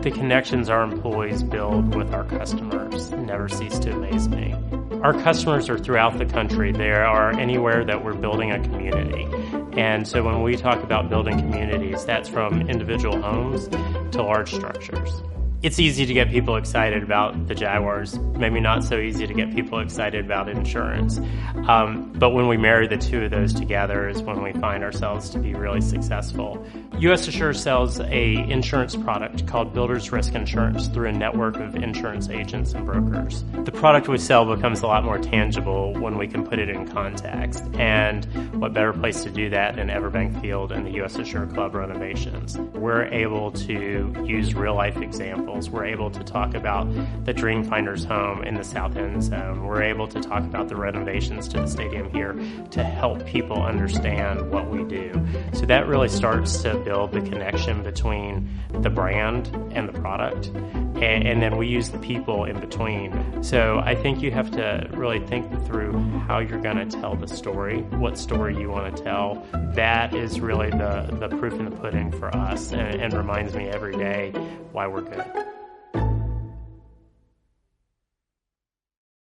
The connections our employees build with our customers never cease to amaze me. Our customers are throughout the country. They are anywhere that we're building a community. And so when we talk about building communities, that's from individual homes to large structures. It's easy to get people excited about the Jaguars, maybe not so easy to get people excited about insurance. But when we marry the two of those together is when we find ourselves to be really successful. US Assure sells a insurance product called Builders Risk Insurance through a network of insurance agents and brokers. The product we sell becomes a lot more tangible when we can put it in context. And what better place to do that than Everbank Field and the US Assure Club renovations? We're able to use real life examples. We're able to talk about the Dreamfinders home in the South End Zone. We're able to talk about the renovations to the stadium here to help people understand what we do. So that really starts to build the connection between the brand and the product. And then we use the people in between. So I think you have to really think through how you're going to tell the story, what story you want to tell. That is really the proof in the pudding for us and reminds me every day why we're good.